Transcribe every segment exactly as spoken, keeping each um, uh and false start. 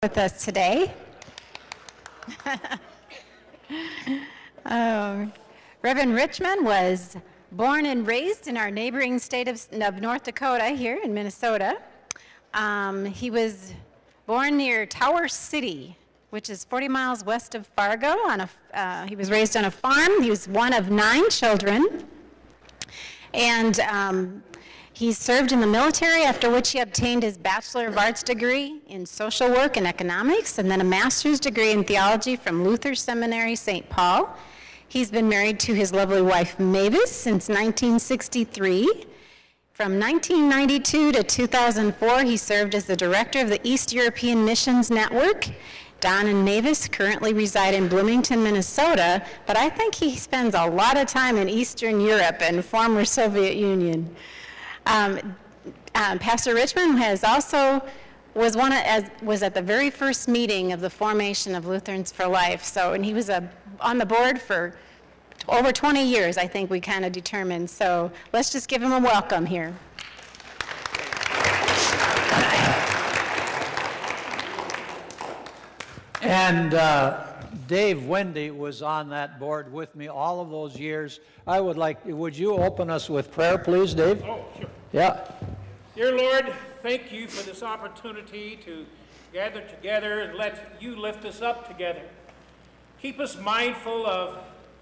with us today. um, Reverend Richmond was born and raised in our neighboring state of, of North Dakota here in Minnesota. Um, he was born near Tower City, which is forty miles west of Fargo. On a, uh, he was raised on a farm. He was one of nine children. And um, he served in the military, after which he obtained his Bachelor of Arts degree in social work and economics, and then a master's degree in theology from Luther Seminary, Saint Paul. He's been married to his lovely wife, Mavis, since nineteen sixty-three. From nineteen ninety-two to two thousand four, he served as the director of the East European Missions Network. Don and Mavis currently reside in Bloomington, Minnesota, but I think he spends a lot of time in Eastern Europe and former Soviet Union. Um, um, Pastor Richmond has also was one of, as was at the very first meeting of the formation of Lutherans for Life. So, and he was a, on the board for over twenty years, I think we kind of determined. So let's just give him a welcome here. And uh, Dave Wendy was on that board with me all of those years. I would like, would you open us with prayer, please, Dave? Oh, sure. Yeah. Dear Lord, thank you for this opportunity to gather together and let you lift us up together. Keep us mindful of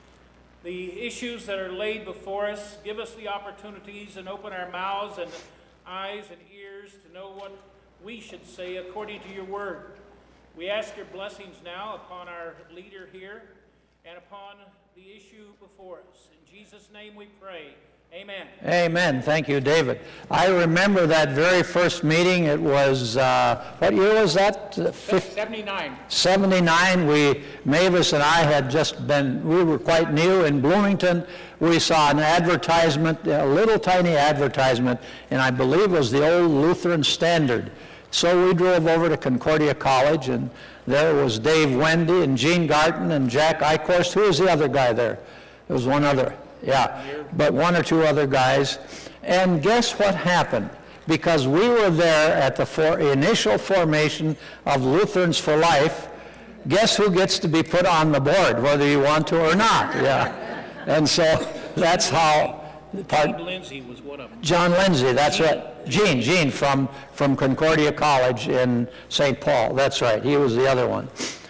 the issues that are laid before us. Give us the opportunities and open our mouths and eyes and ears to know what we should say according to your word. We ask your blessings now upon our leader here and upon the issue before us. In Jesus' name we pray. Amen. Amen. Thank you, David. I remember that very first meeting. It was, uh, what year was that? seventy-nine. seventy-nine. We, Mavis and I had just been, we were quite new in Bloomington. We saw an advertisement, a little tiny advertisement, and I believe it was the old Lutheran Standard. So we drove over to Concordia College, and there was Dave Wendy and Gene Garten and Jack Eichhorst. Who was the other guy there? There was one other, yeah, but one or two other guys. And guess what happened? Because we were there at the for initial formation of Lutherans for Life, guess who gets to be put on the board, whether you want to or not? Yeah. And so that's how... John Lindsay was one of them. John Lindsay, that's right. Gene, Gene from, from Concordia College in Saint Paul. That's right. He was the other one.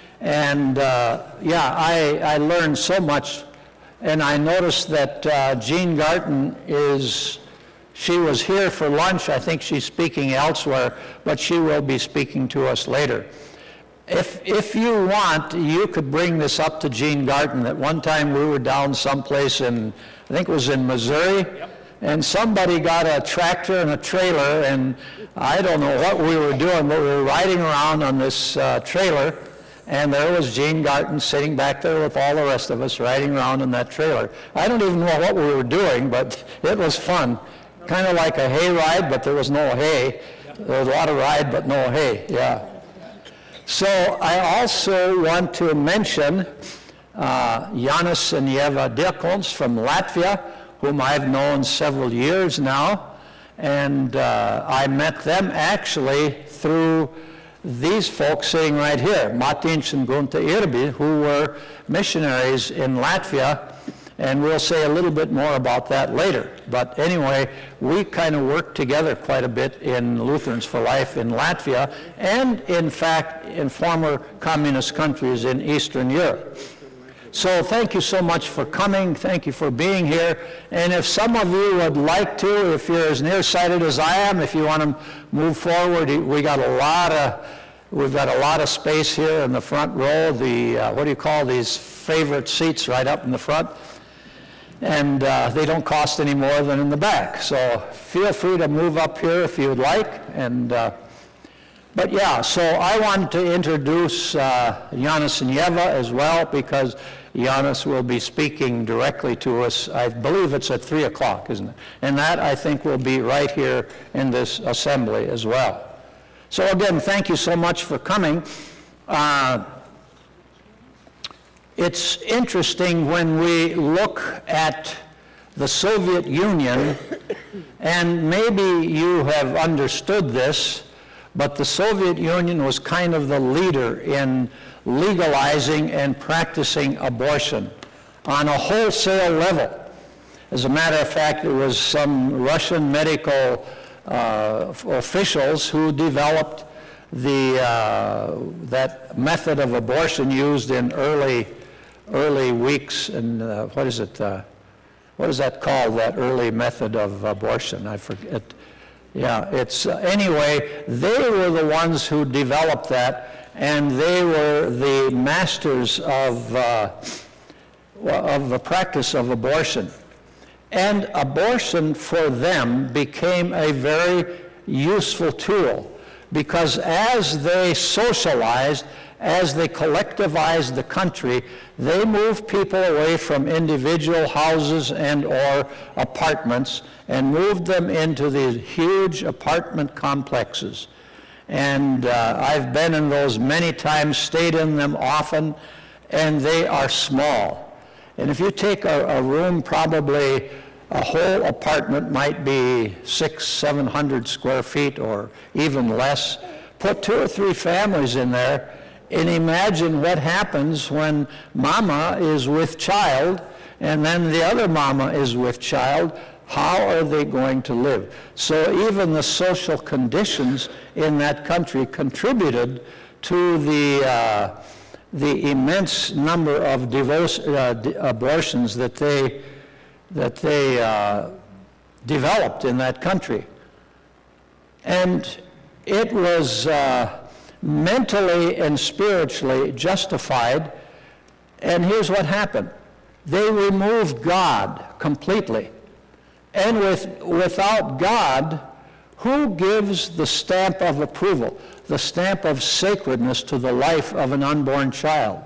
And uh, yeah, I, I learned so much. And I noticed that uh, Gene Garten is, she was here for lunch. I think she's speaking elsewhere, but she will be speaking to us later. If, if you want, you could bring this up to Gene Garten. At one time we were down someplace in, I think it was in Missouri, Yep. and somebody got a tractor and a trailer, and I don't know what we were doing, but we were riding around on this uh, trailer, and there was Gene Garten sitting back there with all the rest of us riding around in that trailer. I don't even know what we were doing, but it was fun. Kind of like a hay ride, but there was no hay. There was a lot of ride, but no hay, yeah. So I also want to mention uh, Janis and Eva Diakons from Latvia, whom I've known several years now. And uh, I met them actually through these folks sitting right here, Matins and Gunta Irbi, who were missionaries in Latvia. And we'll say a little bit more about that later. But anyway, we kind of worked together quite a bit in Lutherans for Life in Latvia, and in fact, in former communist countries in Eastern Europe. So thank you so much for coming. Thank you for being here. And if some of you would like to, if you're as nearsighted as I am, if you want to move forward, we got a lot of, we've got a lot of space here in the front row. The, uh, what do you call these favorite seats right up in the front? And uh, they don't cost any more than in the back. So feel free to move up here if you would like. And uh, but yeah, so I wanted to introduce uh, Janis and Eva as well, because Janis will be speaking directly to us. I believe it's at three o'clock, isn't it? And that, I think, will be right here in this assembly as well. So again, thank you so much for coming. Uh, It's interesting when we look at the Soviet Union, and maybe you have understood this, But the Soviet Union was kind of the leader in legalizing and practicing abortion on a wholesale level. As a matter of fact, it was some Russian medical uh, officials who developed the uh, that method of abortion used in early early weeks and uh, what is it? Uh, what is that called? That early method of abortion? I forget. Yeah, it's uh, anyway. They were the ones who developed that, and they were the masters of uh, of the practice of abortion. And abortion for them became a very useful tool, because as they socialized, as they collectivized the country, they moved people away from individual houses and or apartments and moved them into these huge apartment complexes. And uh, I've been in those many times, stayed in them often, and they are small. And if you take a, a room, probably a whole apartment might be six, seven hundred square feet or even less. Put two or three families in there, and imagine what happens when mama is with child, and then the other mama is with child. How are they going to live? So even the social conditions in that country contributed to the uh, the immense number of divorce, uh, d- abortions that they that they uh, developed in that country. And it was uh, mentally and spiritually justified. And here's what happened. They removed God completely. And with, without God, who gives the stamp of approval, the stamp of sacredness to the life of an unborn child?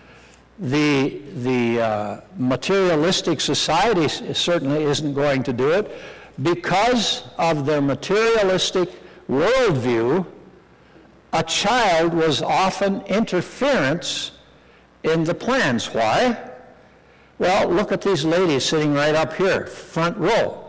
The, the uh, materialistic society certainly isn't going to do it. Because of their materialistic worldview, a child was often interference in the plans. Why? Well, look at these ladies sitting right up here, front row.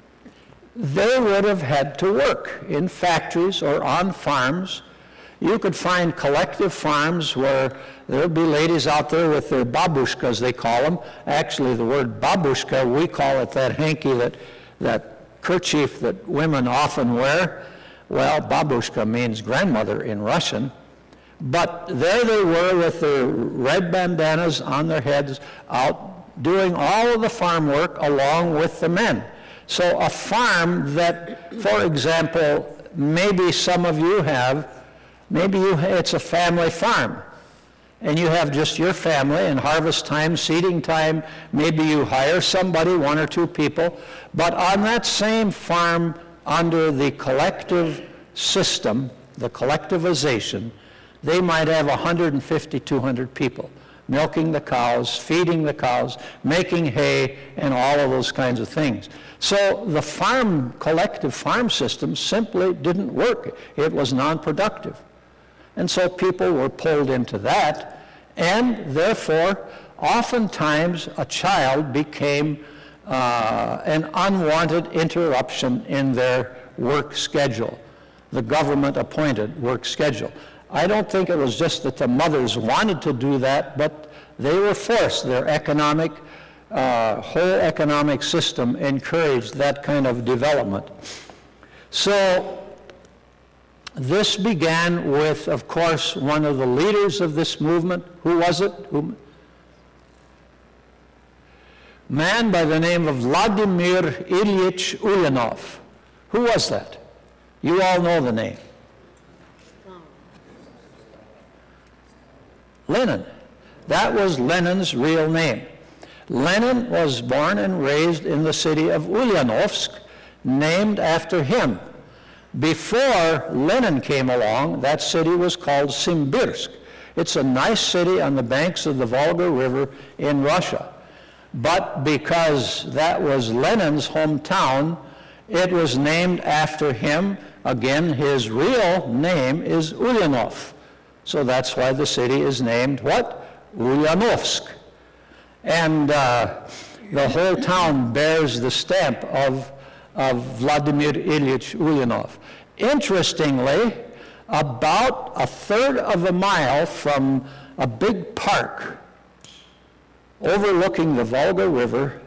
They would have had to work in factories or on farms. You could find collective farms where there would be ladies out there with their babushkas, they call them. Actually, the word babushka, we call it that hanky, that, that kerchief that women often wear. Well, babushka means grandmother in Russian. But there they were with their red bandanas on their heads, out doing all of the farm work along with the men. So a farm that, for example, maybe some of you have, maybe you, it's a family farm, and you have just your family, and harvest time, seeding time, maybe you hire somebody, one or two people, but on that same farm, under the collective system, the collectivization, they might have one hundred fifty, two hundred people, milking the cows, feeding the cows, making hay, and all of those kinds of things. So the farm, collective farm system simply didn't work. It was non-productive. And so people were pulled into that, and therefore, oftentimes a child became uh, an unwanted interruption in their work schedule, the government-appointed work schedule. I don't think it was just that the mothers wanted to do that, but they were forced. Their economic, uh, whole economic system encouraged that kind of development. So this began with, of course, one of the leaders of this movement. Who was it? Who? Man by the name of Vladimir Ilyich Ulyanov. Who was that? You all know the name. Lenin. That was Lenin's real name. Lenin was born and raised in the city of Ulyanovsk, named after him. Before Lenin came along, that city was called Simbirsk. It's a nice city on the banks of the Volga River in Russia. But because that was Lenin's hometown, it was named after him. Again, his real name is Ulyanov. So that's why the city is named what? Ulyanovsk. And uh, the whole town bears the stamp of, of Vladimir Ilyich Ulyanov. Interestingly, about a third of a mile from a big park overlooking the Volga River,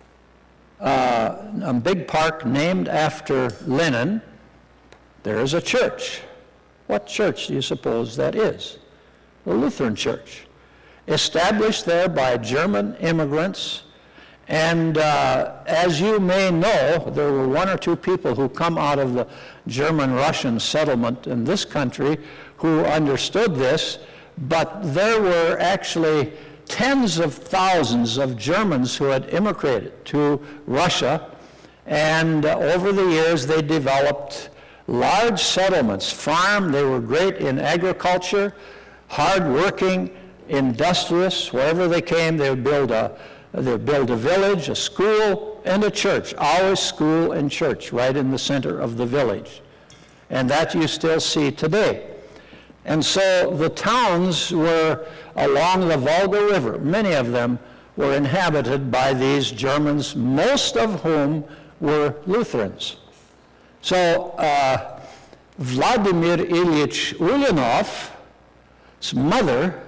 uh, a big park named after Lenin. There is a church. What church do you suppose that is? The Lutheran Church, established there by German immigrants. And uh, as you may know, there were one or two people who come out of the German-Russian settlement in this country who understood this, but there were actually tens of thousands of Germans who had immigrated to Russia, and uh, over the years they developed large settlements, farm. They were great in agriculture, hard-working, industrious. Wherever they came, they would build a they would build a village, a school, and a church. Always school and church right in the center of the village, and that you still see today. And so the towns were along the Volga River. Many of them were inhabited by these Germans, most of whom were Lutherans. So uh, Vladimir Ilyich Ulyanov's mother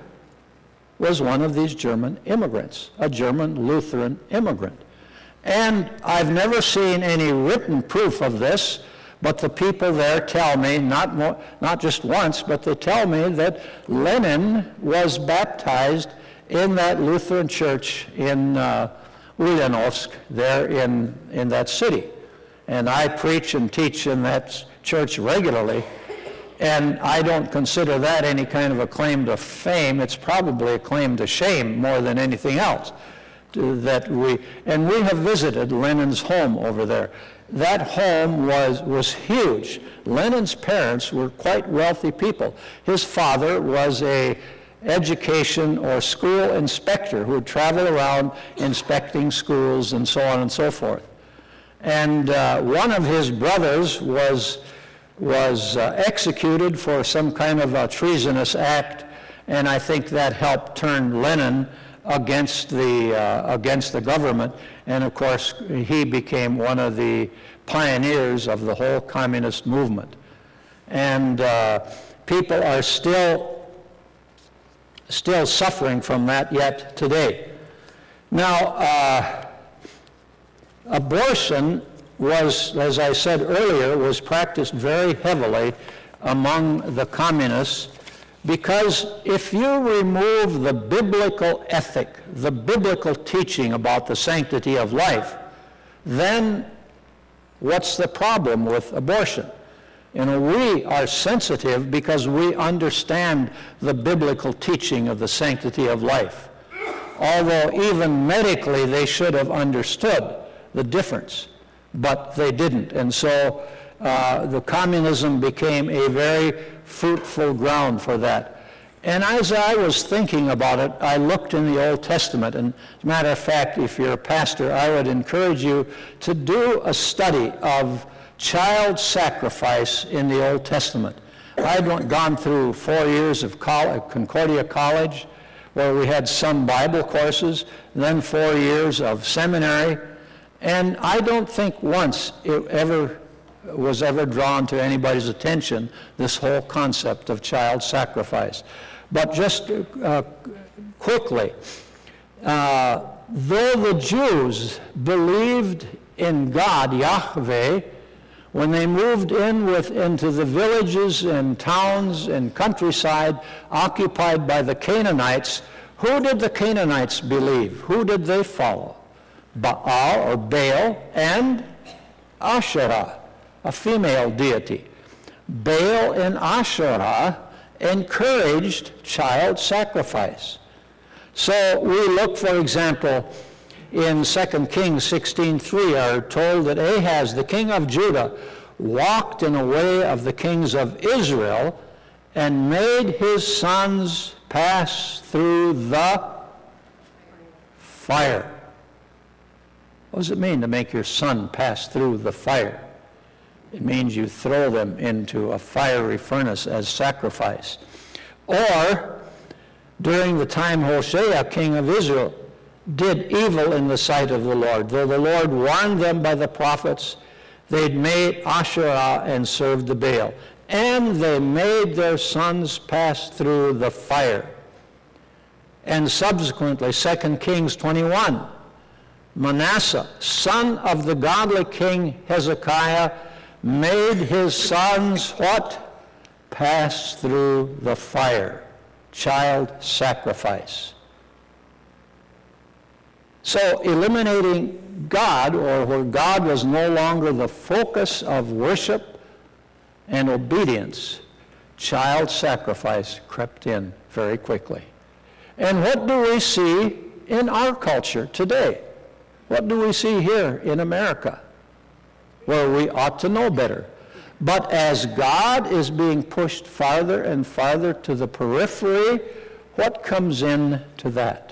was one of these German immigrants, a German Lutheran immigrant. And I've never seen any written proof of this, but the people there tell me, not, more, not just once, but they tell me that Lenin was baptized in that Lutheran church in uh, Ulyanovsk, there in, in that city. And I preach and teach in that church regularly, and I don't consider that any kind of a claim to fame. It's probably a claim to shame more than anything else. To, that we and we have visited Lenin's home over there. That home was was huge. Lenin's parents were quite wealthy people. His father was a education or school inspector who would travel around inspecting schools and so on and so forth. And uh, one of his brothers was was uh, executed for some kind of a treasonous act, and I think that helped turn Lenin against the uh, against the government. And of course, he became one of the pioneers of the whole communist movement. And uh, people are still still suffering from that yet today. Now. Uh, Abortion was, as I said earlier, was practiced very heavily among the communists, because if you remove the biblical ethic, the biblical teaching about the sanctity of life, then what's the problem with abortion? You know, we are sensitive because we understand the biblical teaching of the sanctity of life. Although even medically they should have understood the difference, but they didn't. And so uh, the communism became a very fruitful ground for that. And as I was thinking about it, I looked in the Old Testament, and as a matter of fact, if you're a pastor, I would encourage you to do a study of child sacrifice in the Old Testament. I'd gone through four years of college, Concordia College, where we had some Bible courses, then four years of seminary. And I don't think once it ever was ever drawn to anybody's attention, this whole concept of child sacrifice. But just uh, quickly, uh, though the Jews believed in God, Yahweh, when they moved in with, into the villages and towns and countryside occupied by the Canaanites, who did the Canaanites believe? Who did they follow? Baal or Baal and Asherah, a female deity. Baal and Asherah encouraged child sacrifice. So we look, for example, in Second Kings sixteen three, are told that Ahaz, the king of Judah, walked in the way of the kings of Israel and made his sons pass through the fire. What does it mean to make your son pass through the fire? It means you throw them into a fiery furnace as sacrifice. Or, during the time Hoshea, king of Israel, did evil in the sight of the Lord, though the Lord warned them by the prophets, they'd made Asherah and served the Baal. And they made their sons pass through the fire. And subsequently, Second Kings twenty-one, Manasseh, son of the godly king Hezekiah, made his sons what? Pass through the fire. Child sacrifice. So eliminating God, or where God was no longer the focus of worship and obedience, child sacrifice crept in very quickly. And what do we see in our culture today? What do we see here in America? Where we ought to know better. But as God is being pushed farther and farther to the periphery, what comes in to that?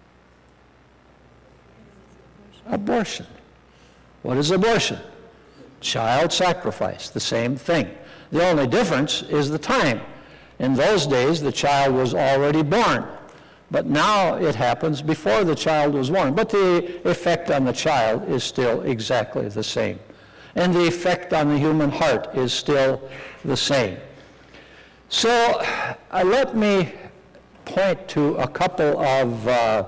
Abortion. What is abortion? Child sacrifice, the same thing. The only difference is the time. In those days, the child was already born. But now it happens before the child was born. But the effect on the child is still exactly the same. And the effect on the human heart is still the same. So uh, let me point to a couple of uh,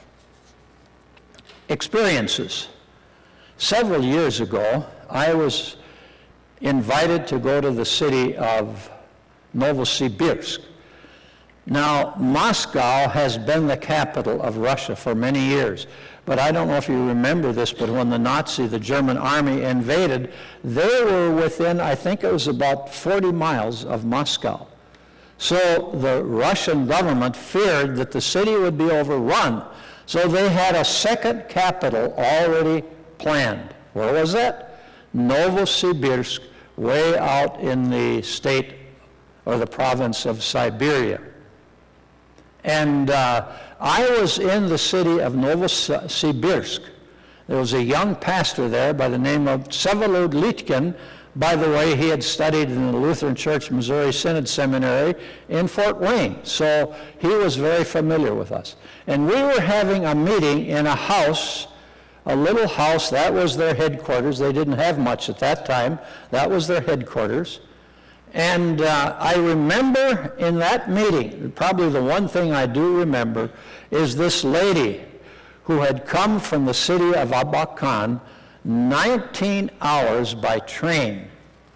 experiences. Several years ago, I was invited to go to the city of Novosibirsk. Now, Moscow has been the capital of Russia for many years. But I don't know if you remember this, but when the Nazi, the German army, invaded, they were within, I think it was about forty miles of Moscow. So the Russian government feared that the city would be overrun. So they had a second capital already planned. Where was that? Novosibirsk, way out in the state or the province of Siberia. And uh, I was in the city of Novosibirsk. There was a young pastor there by the name of Vsevolod Litkin. By the way, he had studied in the Lutheran Church Missouri Synod Seminary in Fort Wayne, so he was very familiar with us. And we were having a meeting in a house, a little house. That was their headquarters. They didn't have much at that time. That was their headquarters. And uh, I remember in that meeting, probably the one thing I do remember, is this lady who had come from the city of Abakan nineteen hours by train.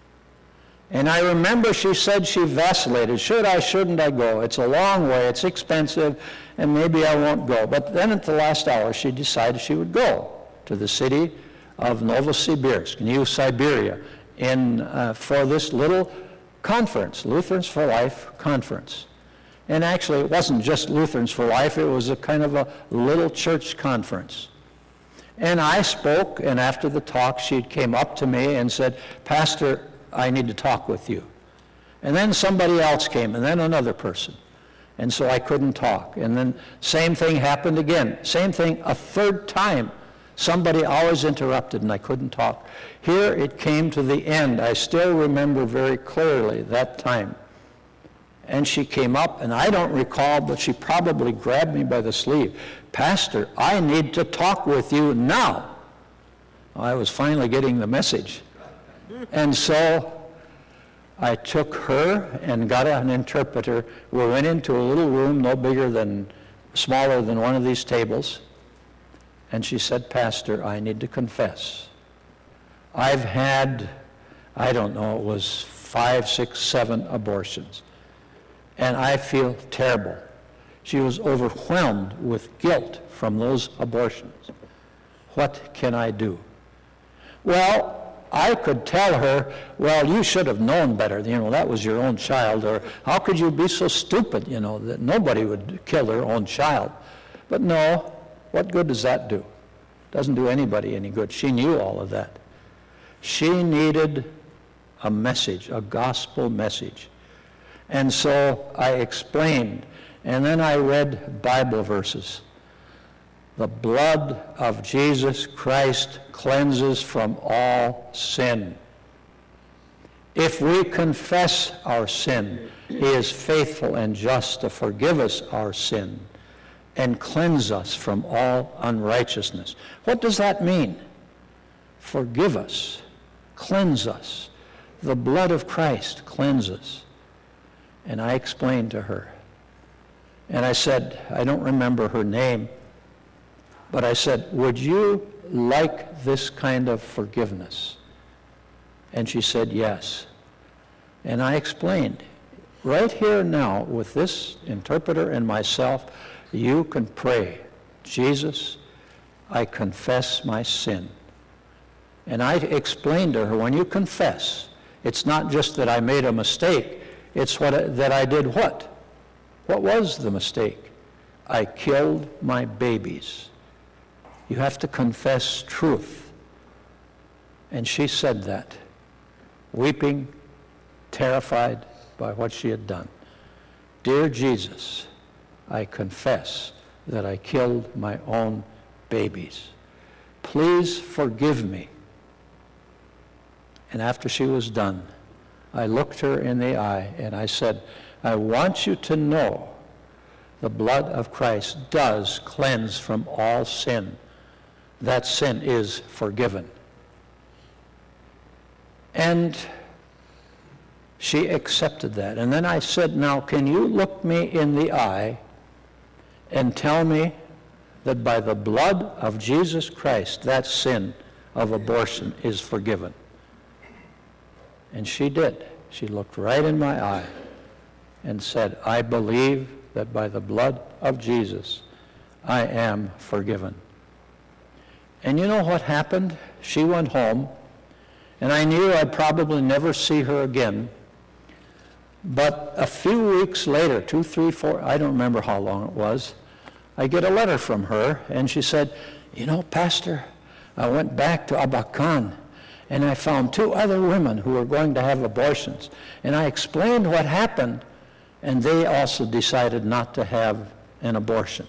And I remember she said she vacillated. Should I, shouldn't I go? It's a long way, it's expensive, and maybe I won't go. But then at the last hour, she decided she would go to the city of Novosibirsk, New Siberia, in, uh, for this little conference, Lutherans for Life conference. And actually, it wasn't just Lutherans for Life, it was a kind of a little church conference. And I spoke, and after the talk, she came up to me and said, Pastor, I need to talk with you. And then somebody else came, and then another person. And so I couldn't talk. And then same thing happened again. Same thing a third time. Somebody always interrupted, and I couldn't talk. Here it came to the end. I still remember very clearly that time. And she came up, and I don't recall, but she probably grabbed me by the sleeve. Pastor, I need to talk with you now. I was finally getting the message. And so I took her and got an interpreter. We went into a little room, no bigger than, smaller than one of these tables. And she said, Pastor, I need to confess. I've had, I don't know, it was five, six, seven abortions. And I feel terrible. She was overwhelmed with guilt from those abortions. What can I do? Well, I could tell her, well, you should have known better. You know, that was your own child. Or how could you be so stupid, you know, that nobody would kill their own child? But no, what good does that do? Doesn't do anybody any good. She knew all of that. She needed a message, a gospel message. And so I explained, and then I read Bible verses. The blood of Jesus Christ cleanses from all sin. If we confess our sin, he is faithful and just to forgive us our sin and cleanse us from all unrighteousness. What does that mean? Forgive us, cleanse us The blood of Christ cleanses. And I explained to her. And I said, I don't remember her name, but I said, would you like this kind of forgiveness? And she said, yes. And I explained, right here now, with this interpreter and myself, you can pray, Jesus, I confess my sin. And I explained to her, when you confess, it's not just that I made a mistake, it's what I, that I did what? What was the mistake? I killed my babies. You have to confess truth. And she said that, weeping, terrified by what she had done. Dear Jesus, I confess that I killed my own babies. Please forgive me. And after she was done, I looked her in the eye and I said, I want you to know the blood of Christ does cleanse from all sin. That sin is forgiven. And she accepted that. And then I said, now can you look me in the eye and tell me that by the blood of Jesus Christ, that sin of abortion is forgiven? And she did. She looked right in my eye and said, I believe that by the blood of Jesus, I am forgiven. And you know what happened? She went home, and I knew I'd probably never see her again. But a few weeks later, two, three, four, I don't remember how long it was, I get a letter from her, and she said, you know, Pastor, I went back to Abakan, and I found two other women who were going to have abortions. And I explained what happened, and they also decided not to have an abortion.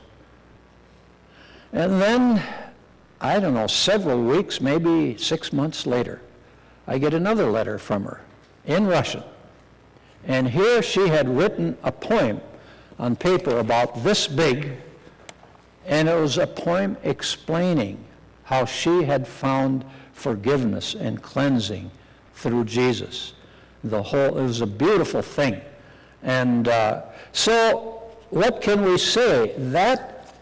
And then, I don't know, several weeks, maybe six months later, I get another letter from her in Russian. And here she had written a poem on paper about this big, and it was a poem explaining how she had found forgiveness and cleansing through Jesus. The whole, it was a beautiful thing. And uh, so what can we say? That,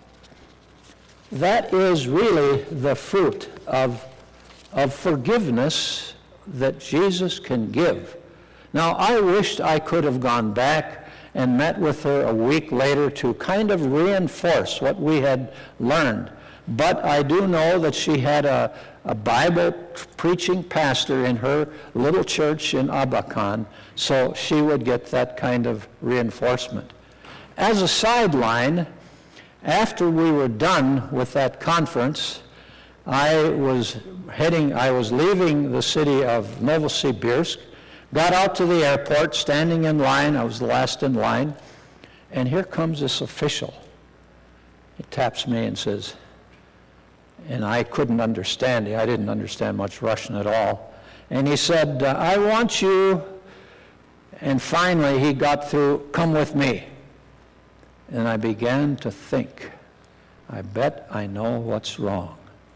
that is really the fruit of, of forgiveness that Jesus can give. Now, I wished I could have gone back and met with her a week later to kind of reinforce what we had learned. But I do know that she had a, a Bible preaching pastor in her little church in Abakan, so she would get that kind of reinforcement. As a sideline, after we were done with that conference, I was heading, I was leaving the city of Novosibirsk, got out to the airport, standing in line. I was the last in line, and here comes this official. He taps me and says, and I couldn't understand it. I didn't understand much Russian at all. And he said, uh, I want you, and finally he got through, come with me. And I began to think, I bet I know what's wrong.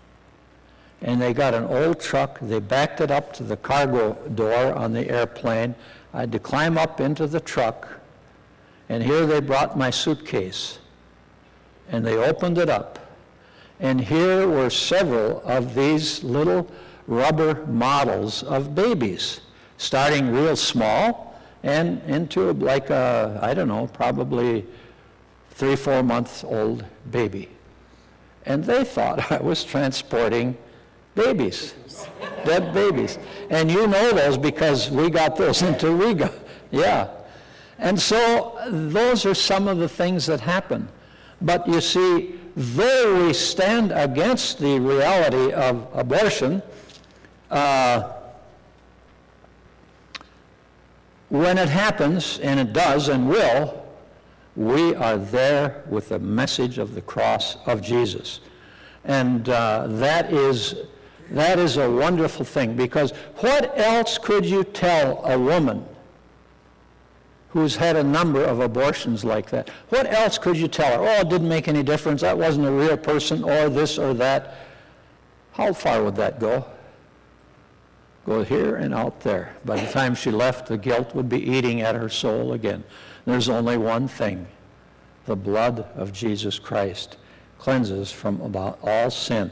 And they got an old truck, they backed it up to the cargo door on the airplane. I had to climb up into the truck, and here they brought my suitcase. And they opened it up. And here were several of these little rubber models of babies, starting real small and into like a, I don't know, probably three, four months old baby. And they thought I was transporting babies, dead babies. And you know those because we got those into Riga. Yeah. And so those are some of the things that happen. But you see, though we stand against the reality of abortion, uh, when it happens, and it does and will, we are there with the message of the cross of Jesus. And uh, that is that is a wonderful thing, because what else could you tell a woman who's had a number of abortions like that? What else could you tell her? Oh, it didn't make any difference. That wasn't a real person, or this or that. How far would that go? go here and out there. By the time she left, the guilt would be eating at her soul again. There's only one thing. The blood of Jesus Christ cleanses from about all sin.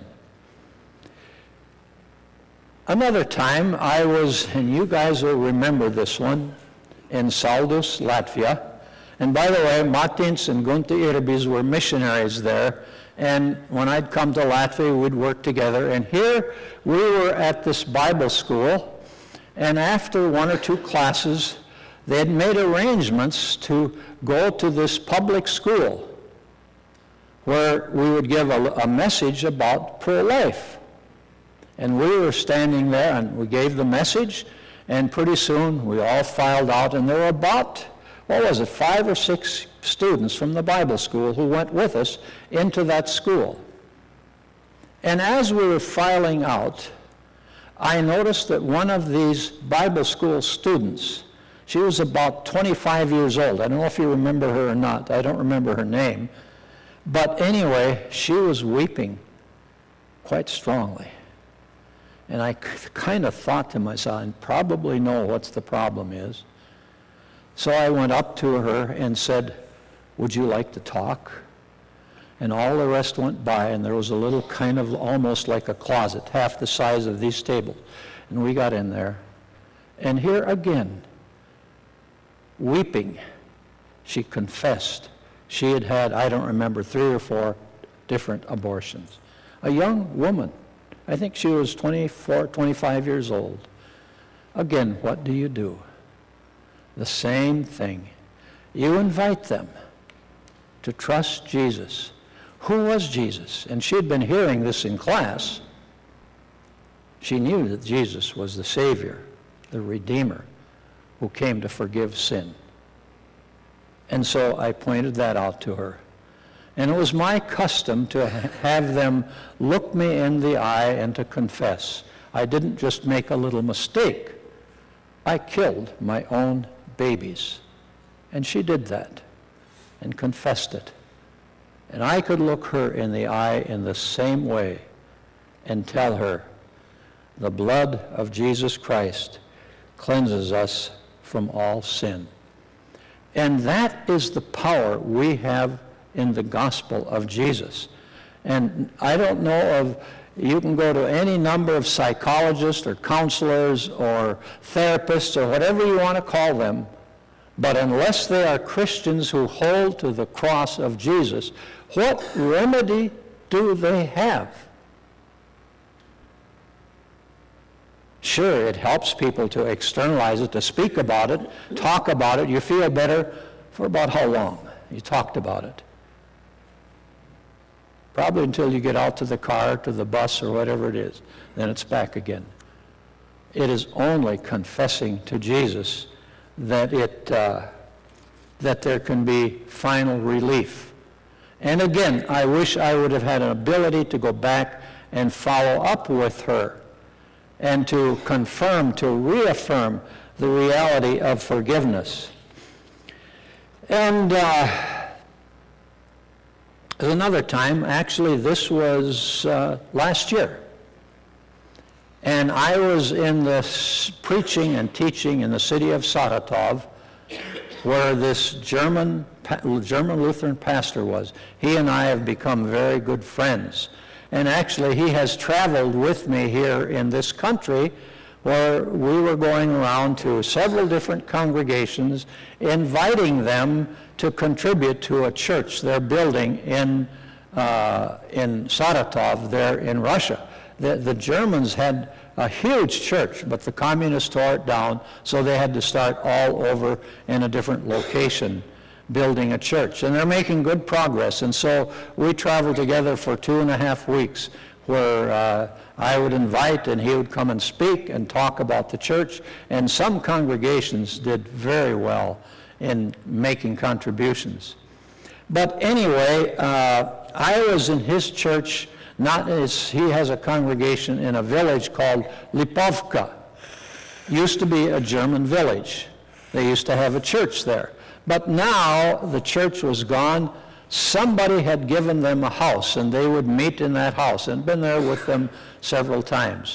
Another time I was, and you guys will remember this one, in Saldus, Latvia. And by the way, Matins and Gunta Irbis were missionaries there. And when I'd come to Latvia, we'd work together. And here we were at this Bible school. And after one or two classes, they had made arrangements to go to this public school where we would give a, a message about pro-life. And we were standing there, and we gave the message, and pretty soon we all filed out, and there were about, what was it, five or six students from the Bible school who went with us into that school. And as we were filing out, I noticed that one of these Bible school students, she was about twenty-five years old. I don't know if you remember her or not. I don't remember her name. But anyway, she was weeping quite strongly. And I kind of thought to myself, I probably know what the problem is. So I went up to her and said, would you like to talk? And all the rest went by, and there was a little kind of almost like a closet, half the size of these tables. And we got in there. And here again, weeping, she confessed. She had had, I don't remember, three or four different abortions. A young woman. I think she was twenty-four, twenty-five years old. Again, what do you do? The same thing. You invite them to trust Jesus. Who was Jesus? And she had been hearing this in class. She knew that Jesus was the Savior, the Redeemer, who came to forgive sin. And so I pointed that out to her. And it was my custom to have them look me in the eye and to confess. I didn't just make a little mistake. I killed my own babies. And she did that and confessed it. And I could look her in the eye in the same way and tell her, the blood of Jesus Christ cleanses us from all sin. And that is the power we have in the gospel of Jesus. And I don't know of, you can go to any number of psychologists or counselors or therapists or whatever you want to call them, but unless they are Christians who hold to the cross of Jesus, what remedy do they have? Sure, it helps people to externalize it, to speak about it, talk about it. You feel better for about how long? You talked about it. Probably until you get out to the car, to the bus, or whatever it is. Then it's back again. It is only confessing to Jesus that it uh, that there can be final relief. And again, I wish I would have had an ability to go back and follow up with her and to confirm, to reaffirm the reality of forgiveness. And uh, another time, actually this was uh, last year, and I was in the s- preaching and teaching in the city of Saratov, where this German German Lutheran pastor was. He and I have become very good friends. And actually, he has traveled with me here in this country, where we were going around to several different congregations, inviting them to contribute to a church they're building in uh, in Saratov, there in Russia. The, the Germans had a huge church, but the communists tore it down, so they had to start all over in a different location, building a church. And they're making good progress. And so we traveled together for two and a half weeks, where uh, I would invite and he would come and speak and talk about the church. And some congregations did very well in making contributions. But anyway, uh, I was in his church. Not as he has a congregation in a village called Lipovka. Used to be a German village. They used to have a church there. But now the church was gone. Somebody had given them a house, and they would meet in that house, and been there with them several times.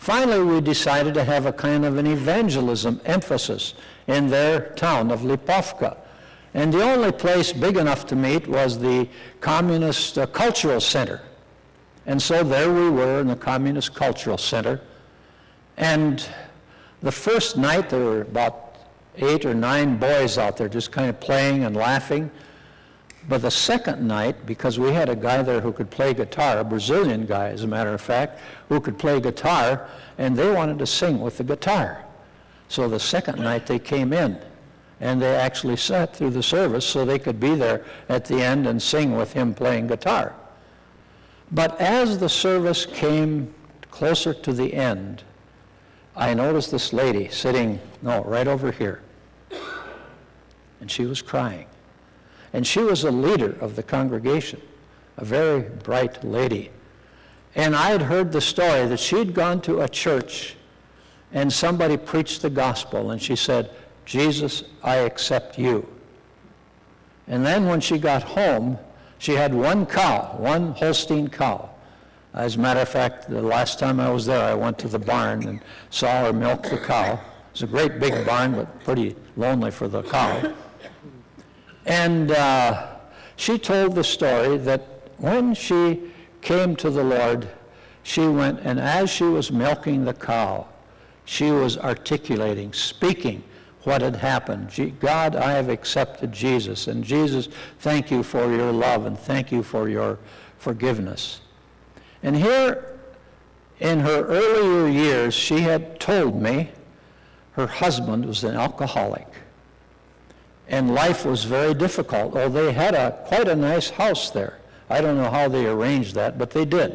Finally, we decided to have a kind of an evangelism emphasis in their town of Lipovka. And the only place big enough to meet was the Communist uh, Cultural Center. And so there we were in the Communist Cultural Center. And the first night, there were about eight or nine boys out there just kind of playing and laughing. But the second night, because we had a guy there who could play guitar, a Brazilian guy, as a matter of fact, who could play guitar, and they wanted to sing with the guitar. So the second night they came in, and they actually sat through the service so they could be there at the end and sing with him playing guitar. But as the service came closer to the end, I noticed this lady sitting, no, right over here, and she was crying. And she was a leader of the congregation, a very bright lady. And I had heard the story that she'd gone to a church and somebody preached the gospel, and she said, "Jesus, I accept you." And then when she got home, she had one cow, one Holstein cow. As a matter of fact, the last time I was there, I went to the barn and saw her milk the cow. It was a great big barn, but pretty lonely for the cow. And uh, she told the story that when she came to the Lord, she went, and as she was milking the cow, she was articulating, speaking what had happened. God, I have accepted Jesus, and Jesus, thank you for your love, and thank you for your forgiveness. And here, in her earlier years, she had told me her husband was an alcoholic. And life was very difficult. Oh, they had a quite a nice house there. I don't know how they arranged that, but they did.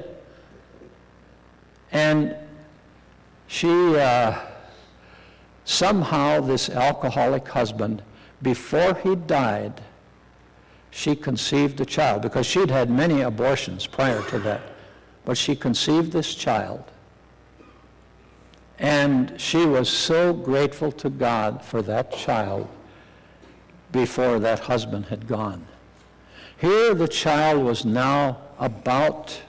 And she, uh, somehow this alcoholic husband, before he died, she conceived a child, because she'd had many abortions prior to that. But she conceived this child. And she was so grateful to God for that child before that husband had gone. Here the child was now about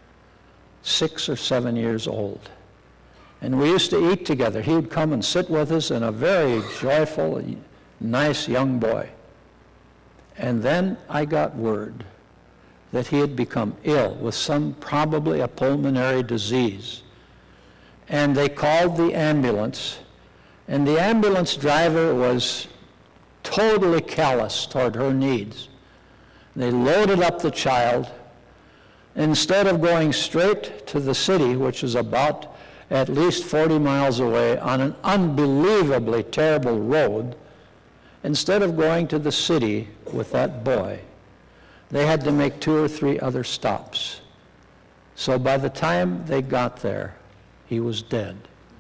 six or seven years old. And we used to eat together. He would come and sit with us, and a very joyful, nice young boy. And then I got word that he had become ill with some, probably a pulmonary disease. And they called the ambulance, and the ambulance driver was totally callous toward her needs. They loaded up the child. Instead of going straight to the city, which is about at least forty miles away on an unbelievably terrible road, instead of going to the city with that boy, they had to make two or three other stops. So by the time they got there, he was dead.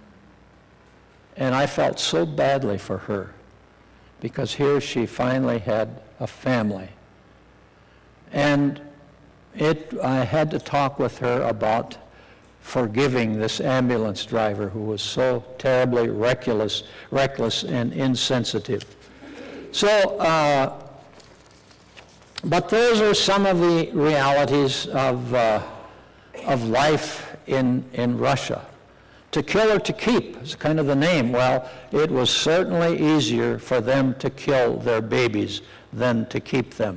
And I felt so badly for her, because here she finally had a family. And it, I had to talk with her about forgiving this ambulance driver who was so terribly reckless, reckless and insensitive. So, uh, but those are some of the realities of, uh, of life in, in Russia. To kill or to keep is kind of the name. Well, it was certainly easier for them to kill their babies than to keep them.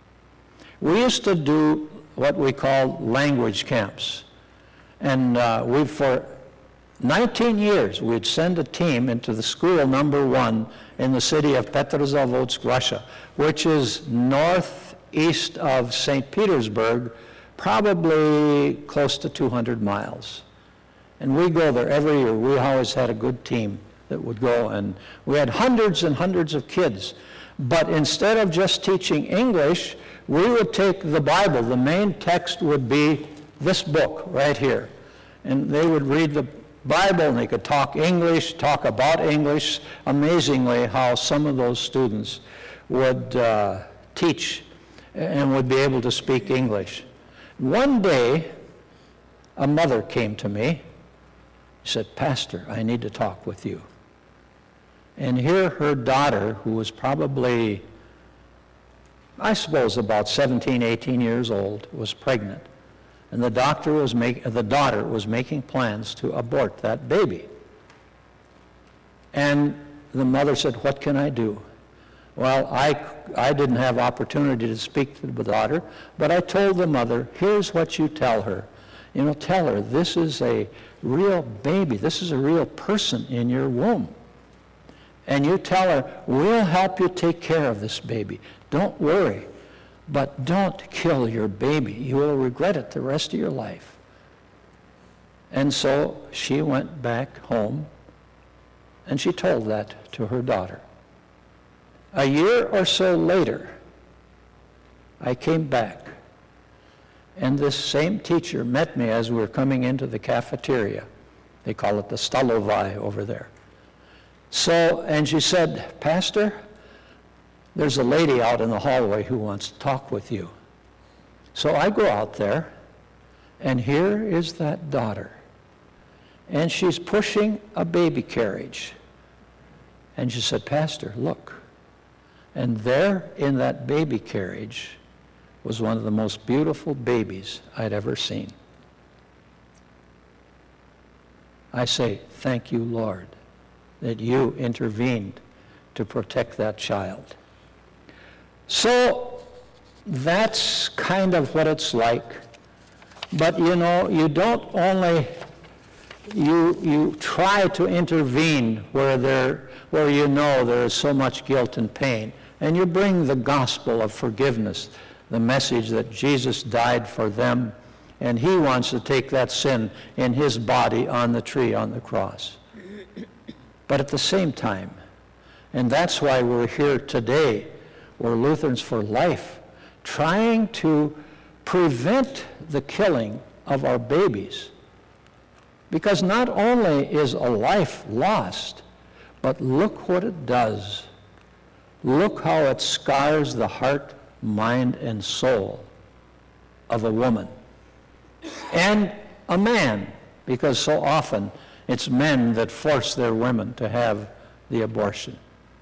We used to do what we called language camps. And uh, we, for nineteen years, we'd send a team into the school number one in the city of Petrozavodsk, Russia, which is northeast of Saint Petersburg, probably close to two hundred miles. And we go there every year. We always had a good team that would go, and we had hundreds and hundreds of kids. But instead of just teaching English, we would take the Bible. The main text would be this book right here. And they would read the Bible, and they could talk English, talk about English. Amazingly, how some of those students would uh, teach and would be able to speak English. One day, a mother came to me. She said, "Pastor, I need to talk with you." And here her daughter, who was probably, I suppose, about seventeen, eighteen years old, was pregnant. And the doctor was make, the daughter was making plans to abort that baby. And the mother said, what can I do? Well, I, I didn't have opportunity to speak to the daughter, but I told the mother, here's what you tell her. You know, tell her this is a real baby. This is a real person in your womb. And you tell her, we'll help you take care of this baby. Don't worry. But don't kill your baby. You will regret it the rest of your life. And so she went back home, and she told that to her daughter. A year or so later, I came back, and this same teacher met me as we were coming into the cafeteria. They call it the Stolovai over there. So, and she said, Pastor, there's a lady out in the hallway who wants to talk with you. So I go out there, and here is that daughter. And she's pushing a baby carriage. And she said, Pastor, look. And there in that baby carriage was one of the most beautiful babies I'd ever seen. I say, thank you, Lord, that you intervened to protect that child. So that's kind of what it's like. But you know, you don't only, you you try to intervene where there where you know there is so much guilt and pain. And you bring the gospel of forgiveness, the message that Jesus died for them, and he wants to take that sin in his body on the tree, on the cross. But at the same time, and that's why we're here today, we're Lutherans for Life, trying to prevent the killing of our babies. Because not only is a life lost, but look what it does. Look how it scars the heart, mind, and soul of a woman. And a man, because so often it's men that force their women to have the abortion.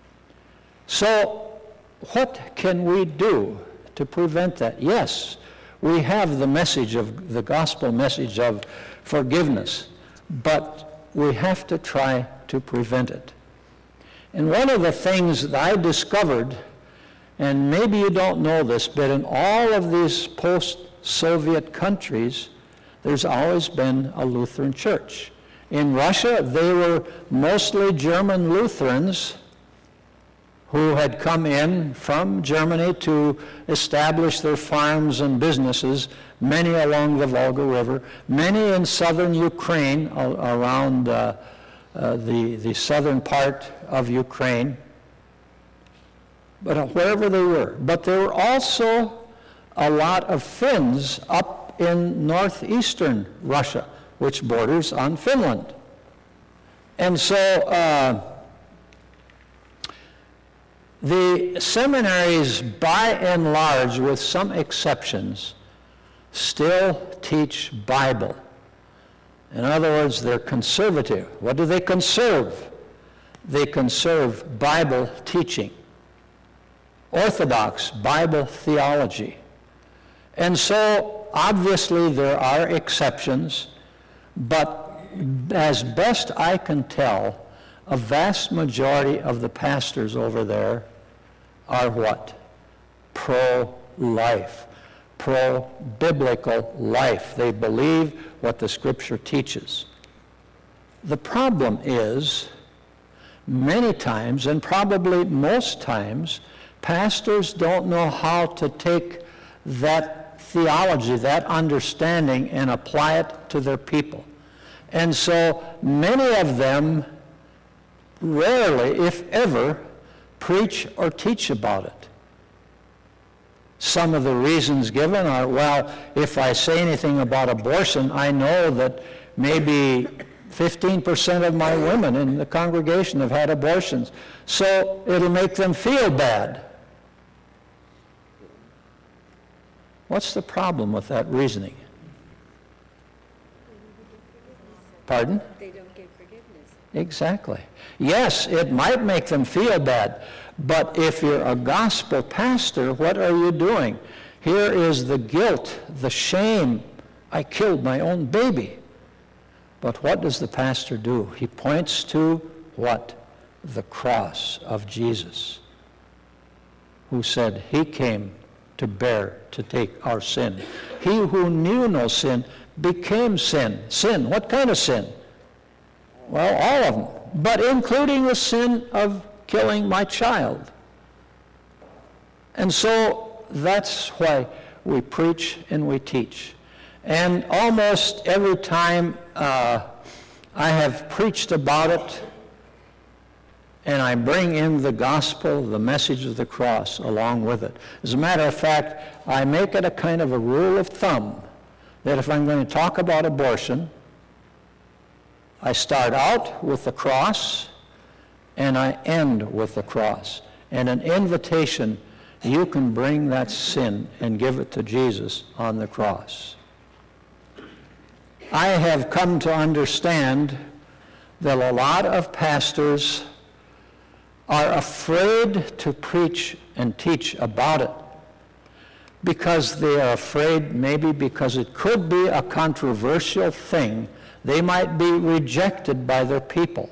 So what can we do to prevent that? Yes, we have the message of the gospel message of forgiveness, but we have to try to prevent it. And one of the things that I discovered, and maybe you don't know this, but in all of these post-Soviet countries, there's always been a Lutheran church. In Russia, they were mostly German Lutherans who had come in from Germany to establish their farms and businesses, many along the Volga River, many in southern Ukraine, around uh, uh, the, the southern part of Ukraine, but wherever they were. But there were also a lot of Finns up in northeastern Russia, which borders on Finland. And so uh, the seminaries, by and large, with some exceptions, still teach Bible. In other words, they're conservative. What do they conserve? They conserve Bible teaching, Orthodox Bible theology. And so, obviously, there are exceptions, but as best I can tell, a vast majority of the pastors over there are what? Pro-life, pro-biblical life. They believe what the Scripture teaches. The problem is, many times, and probably most times, pastors don't know how to take that theology, that understanding, and apply it to their people. And so many of them rarely, if ever, preach or teach about it. Some of the reasons given are, well, if I say anything about abortion, I know that maybe fifteen percent of my women in the congregation have had abortions, so it'll make them feel bad. What's the problem with that reasoning? Pardon? They don't give forgiveness. Exactly. Yes, it might make them feel bad, but if you're a gospel pastor, what are you doing? Here is the guilt, the shame, I killed my own baby. But what does the pastor do? He points to what? The cross of Jesus, who said he came to bear, to take our sin. He who knew no sin became sin. Sin, what kind of sin? Well, all of them, but including the sin of killing my child. And so that's why we preach and we teach. And almost every time uh, I have preached about it, and I bring in the gospel, the message of the cross along with it. As a matter of fact, I make it a kind of a rule of thumb that if I'm going to talk about abortion, I start out with the cross and I end with the cross. And an invitation, you can bring that sin and give it to Jesus on the cross. I have come to understand that a lot of pastors are afraid to preach and teach about it because they are afraid, maybe because it could be a controversial thing. They might be rejected by their people.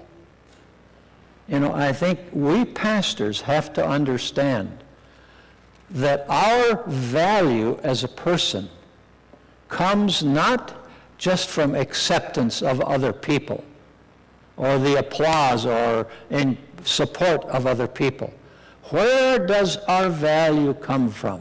You know, I think we pastors have to understand that our value as a person comes not just from acceptance of other people or the applause or in support of other people. Where does our value come from?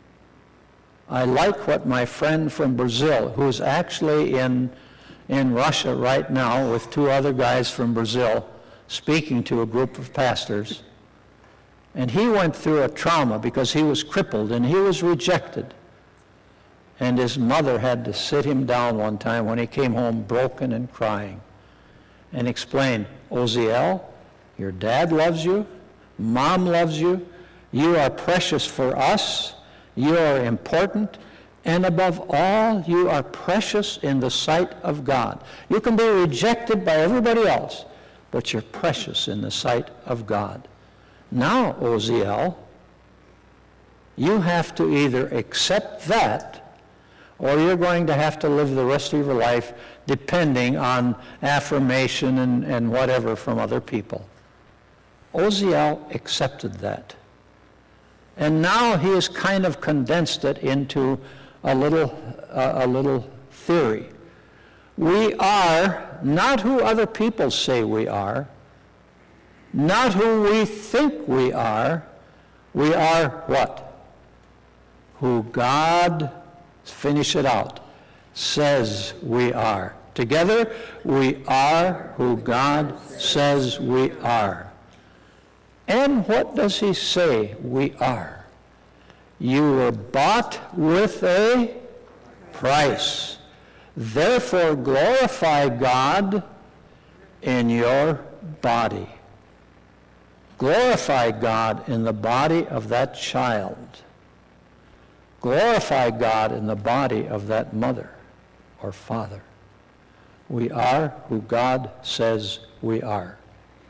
I like what my friend from Brazil, who's actually in, in Russia right now with two other guys from Brazil, speaking to a group of pastors. And he went through a trauma because he was crippled and he was rejected. And his mother had to sit him down one time when he came home broken and crying and explain, Oziel, your dad loves you, mom loves you, you are precious for us, you are important, and above all, you are precious in the sight of God. You can be rejected by everybody else, but you're precious in the sight of God. Now, Oziel, you have to either accept that or you're going to have to live the rest of your life depending on affirmation and, and whatever from other people. Oziel accepted that. And now he has kind of condensed it into a little, uh, a little theory. We are not who other people say we are, not who we think we are. We are what? Who God, finish it out, says we are. Together, we are who God says we are. And what does he say we are? You were bought with a price. Therefore, glorify God in your body. Glorify God in the body of that child. Glorify God in the body of that mother or father. We are who God says we are.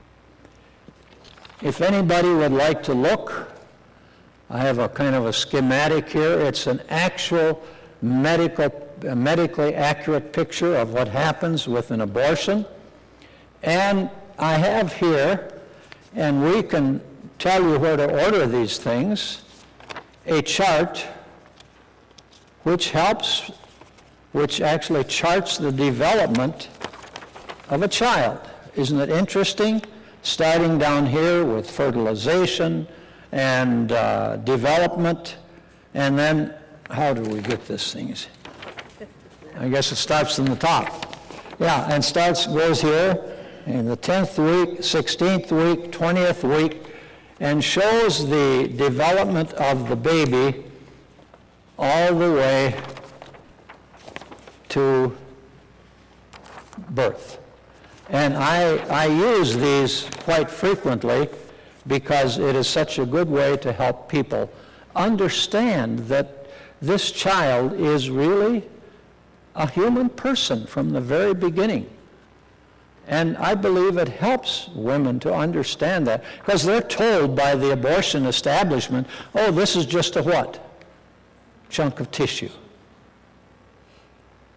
If anybody would like to look, I have a kind of a schematic here. It's an actual medical, a medically accurate picture of what happens with an abortion. And I have here, and we can tell you where to order these things, a chart which helps, which actually charts the development of a child. Isn't it interesting? Starting down here with fertilization and uh, development, and then how do we get this thing? I guess it starts from the top. Yeah, and starts, goes here in the tenth week, sixteenth week, twentieth week, and shows the development of the baby all the way to birth. And I, I use these quite frequently because it is such a good way to help people understand that this child is really a human person from the very beginning. And I believe it helps women to understand that because they're told by the abortion establishment, oh, this is just a what? Chunk of tissue.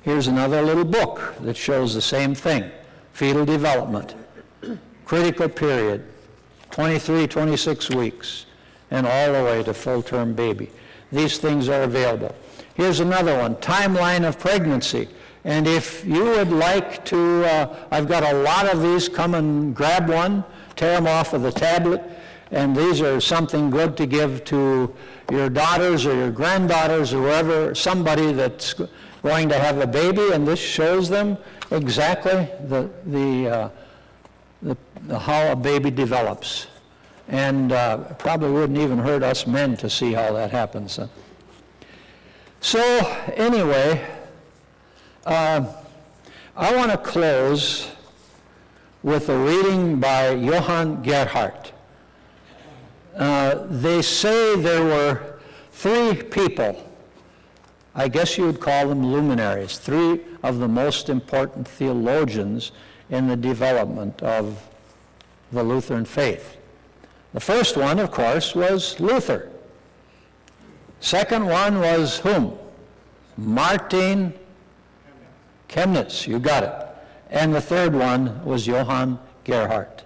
Here's another little book that shows the same thing. Fetal development, critical period, twenty-three, twenty-six weeks, and all the way to full-term baby. These things are available. Here's another one, timeline of pregnancy. And if you would like to, uh, I've got a lot of these, come and grab one, tear them off of the tablet, and these are something good to give to your daughters or your granddaughters or whoever, somebody that's going to have a baby, and this shows them exactly the, the, uh, the, the how a baby develops. And uh, probably wouldn't even hurt us men to see how that happens. So anyway, uh, I want to close with a reading by Johann Gerhardt. Uh, they say there were three people, I guess you would call them luminaries, three of the most important theologians in the development of the Lutheran faith. The first one, of course, was Luther. Second one was whom? Martin Chemnitz, you got it. And the third one was Johann Gerhardt.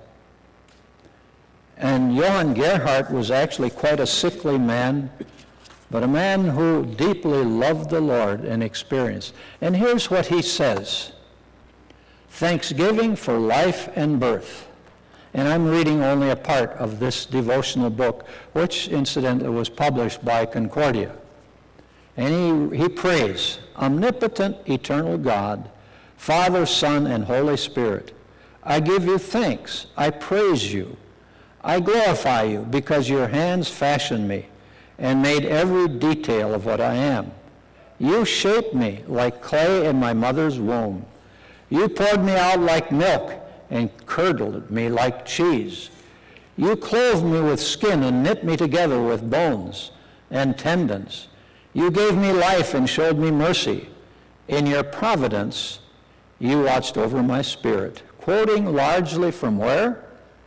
And Johann Gerhardt was actually quite a sickly man, but a man who deeply loved the Lord and experienced. And here's what he says: thanksgiving for life and birth. And I'm reading only a part of this devotional book, which incidentally was published by Concordia. And he, he prays, omnipotent, eternal God, Father, Son, and Holy Spirit, I give you thanks. I praise you. I glorify you because your hands fashioned me and made every detail of what I am. You shaped me like clay in my mother's womb. You poured me out like milk and curdled me like cheese. You clothed me with skin and knit me together with bones and tendons. You gave me life and showed me mercy. In your providence, you watched over my spirit. Quoting largely from where?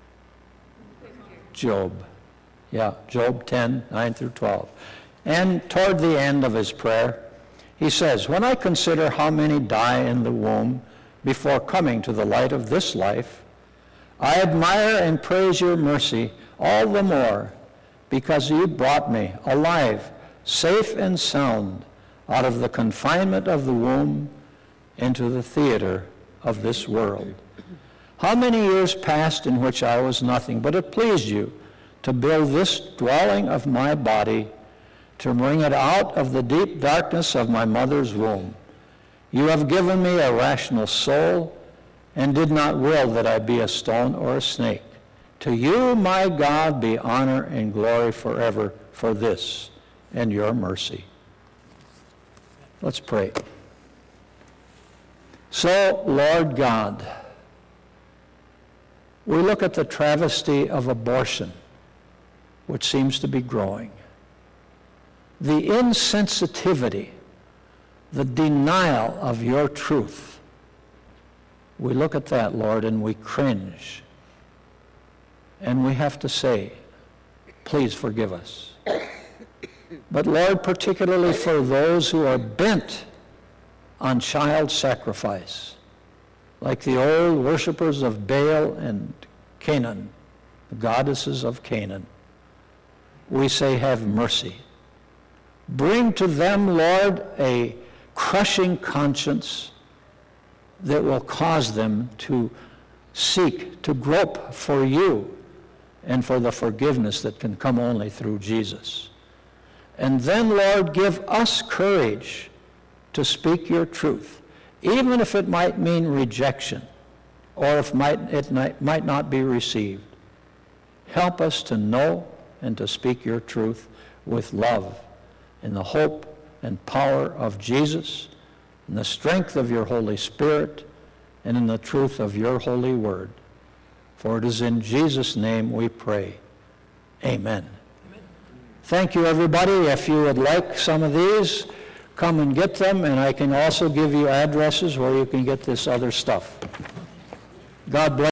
Job. Yeah, Job ten, nine through twelve. And toward the end of his prayer, he says, when I consider how many die in the womb before coming to the light of this life, I admire and praise your mercy all the more because you brought me alive, safe and sound, out of the confinement of the womb into the theater of this world. How many years passed in which I was nothing, but it pleased you to build this dwelling of my body, to bring it out of the deep darkness of my mother's womb. You have given me a rational soul and did not will that I be a stone or a snake. To you, my God, be honor and glory forever for this and your mercy. Let's pray. So, Lord God, we look at the travesty of abortion, which seems to be growing. The insensitivity, the denial of your truth. We look at that, Lord, and we cringe. And we have to say, please forgive us. But Lord, particularly for those who are bent on child sacrifice, like the old worshipers of Baal and Canaan, the goddesses of Canaan, we say, have mercy. Bring to them, Lord, a crushing conscience that will cause them to seek, to grope for you and for the forgiveness that can come only through Jesus. And then, Lord, give us courage to speak your truth, even if it might mean rejection or if might, it might, might not be received. Help us to know and to speak your truth with love in the hope and power of Jesus, in the strength of your Holy Spirit, and in the truth of your holy word. For it is in Jesus' name we pray. Amen. Amen. Thank you, everybody. If you would like some of these, come and get them, and I can also give you addresses where you can get this other stuff. God bless.